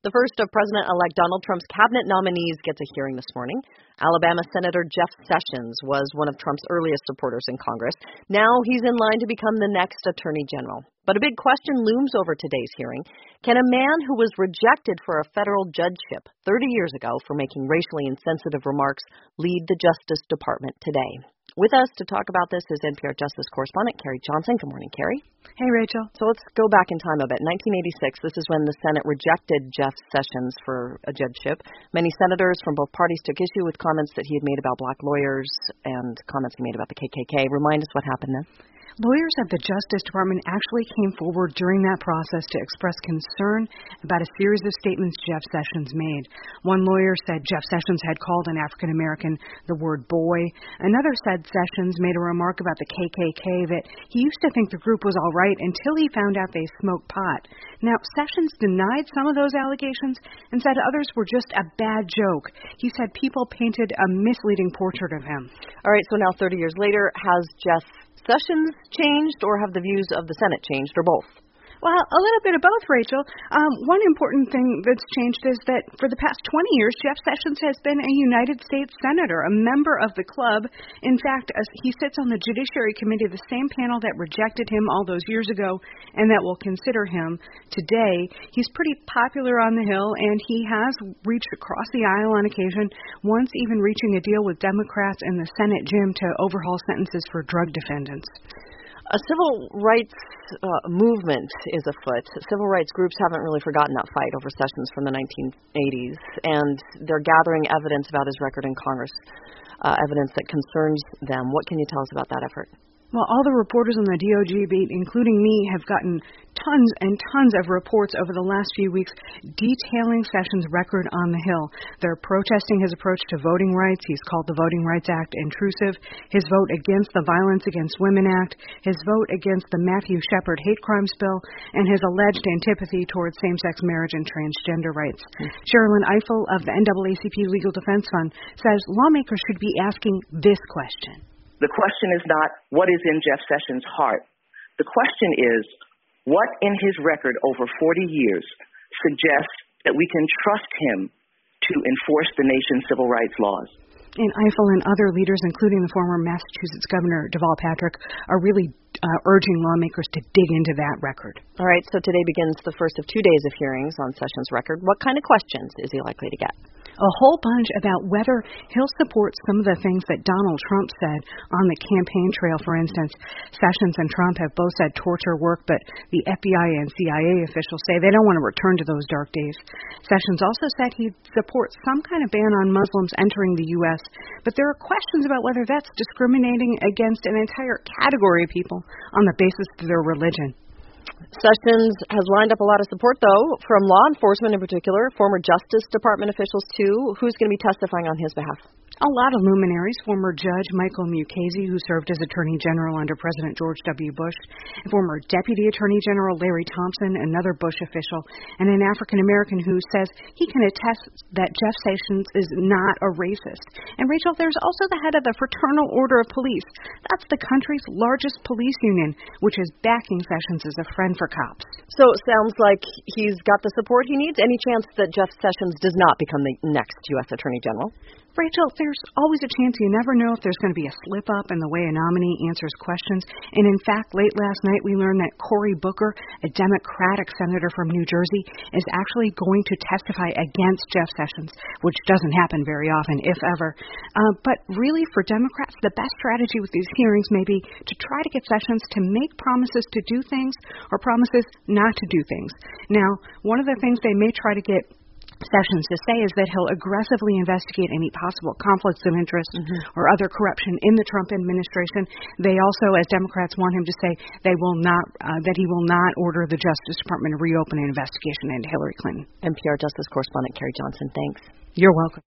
The first of President-elect Donald Trump's cabinet nominees gets a hearing this morning. Alabama Senator Jeff Sessions was one of Trump's earliest supporters in Congress. Now he's in line to become the next Attorney General. But a big question looms over today's hearing. Can a man who was rejected for a federal judgeship 30 years ago for making racially insensitive remarks lead the Justice Department today? With us to talk about this is NPR Justice correspondent Carrie Johnson. Good morning, Carrie. Hey, Rachel. So let's go back in time a bit. 1986, this is when the Senate rejected Jeff Sessions for a judgeship. Many senators from both parties took issue with comments that he had made about black lawyers and comments he made about the KKK. Remind us what happened then. Lawyers at the Justice Department actually came forward during that process to express concern about a series of statements Jeff Sessions made. One lawyer said Jeff Sessions had called an African American the word boy. Another said Sessions made a remark about the KKK that he used to think the group was all right until he found out they smoked pot. Now, Sessions denied some of those allegations and said others were just a bad joke. He said people painted a misleading portrait of him. All right, so now 30 years later, has Jeff Sessions changed, or have the views of the Senate changed, or both? Well, a little bit of both, Rachel. One important thing that's changed is that for the past 20 years, Jeff Sessions has been a United States Senator, a member of the club. In fact, he sits on the Judiciary Committee, the same panel that rejected him all those years ago and that will consider him today. He's pretty popular on the Hill, and he has reached across the aisle on occasion, once even reaching a deal with Democrats in the Senate gym to overhaul sentences for drug defendants. A civil rights movement is afoot. Civil rights groups haven't really forgotten that fight over Sessions from the 1980s, and they're gathering evidence about his record in Congress, evidence that concerns them. What can you tell us about that effort? Well, all the reporters on the DOJ beat, including me, have gotten tons and tons of reports over the last few weeks detailing Sessions' record on the Hill. They're protesting his approach to voting rights. He's called the Voting Rights Act intrusive, his vote against the Violence Against Women Act, his vote against the Matthew Shepard hate crimes bill, and his alleged antipathy towards same-sex marriage and transgender rights. Sherilyn Ifill of the NAACP Legal Defense Fund says lawmakers should be asking this question. The question is not what is in Jeff Sessions' heart. The question is what in his record over 40 years suggests that we can trust him to enforce the nation's civil rights laws. And Ifill and other leaders, including the former Massachusetts Governor Deval Patrick, are really urging lawmakers to dig into that record. All right, so today begins the first of 2 days of hearings on Sessions' record. What kind of questions is he likely to get? A whole bunch about whether he'll support some of the things that Donald Trump said on the campaign trail. For instance, Sessions and Trump have both said torture worked, but the FBI and CIA officials say they don't want to return to those dark days. Sessions also said he'd support some kind of ban on Muslims entering the U.S., but there are questions about whether that's discriminating against an entire category of people on the basis of their religion. Sessions has lined up a lot of support, though, from law enforcement in particular, former Justice Department officials, too. Who's going to be testifying on his behalf? A lot of luminaries, former Judge Michael Mukasey, who served as Attorney General under President George W. Bush, and former Deputy Attorney General Larry Thompson, another Bush official, and an African-American who says he can attest that Jeff Sessions is not a racist. And, Rachel, there's also the head of the Fraternal Order of Police. That's the country's largest police union, which is backing Sessions as a friend for cops. So it sounds like he's got the support he needs. Any chance that Jeff Sessions does not become the next U.S. Attorney General? Rachel, there's always a chance. You never know if there's going to be a slip-up in the way a nominee answers questions. And in fact, late last night we learned that Cory Booker, a Democratic senator from New Jersey, is actually going to testify against Jeff Sessions, which doesn't happen very often, if ever. But really, for Democrats, the best strategy with these hearings may be to try to get Sessions to make promises to do things or promises not to do things. Now, one of the things they may try to get Sessions to say is that he'll aggressively investigate any possible conflicts of interest or other corruption in the Trump administration. They also, as Democrats, want him to say that he will not order the Justice Department to reopen an investigation into Hillary Clinton. NPR Justice correspondent Carrie Johnson, thanks. You're welcome.